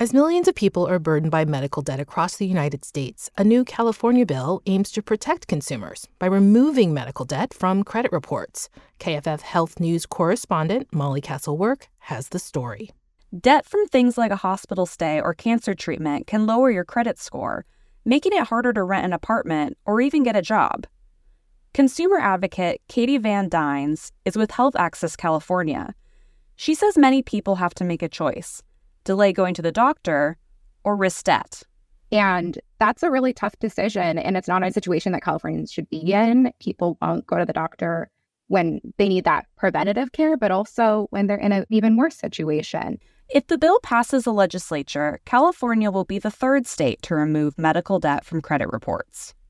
As millions of people are burdened by medical debt across the United States, a new California bill aims to protect consumers by removing medical debt from credit reports. KFF Health News correspondent Molly Castle-Work has the story. Debt from things like a hospital stay or cancer treatment can lower your credit score, making it harder to rent an apartment or even get a job. Consumer advocate Katie Van Dynes is with Health Access California. She says many people have to make a choice: delay going to the doctor or risk debt. And that's a really tough decision. And it's not a situation that Californians should be in. People won't go to the doctor when they need that preventative care, but also when they're in an even worse situation. If the bill passes the legislature, California will be the third state to remove medical debt from credit reports.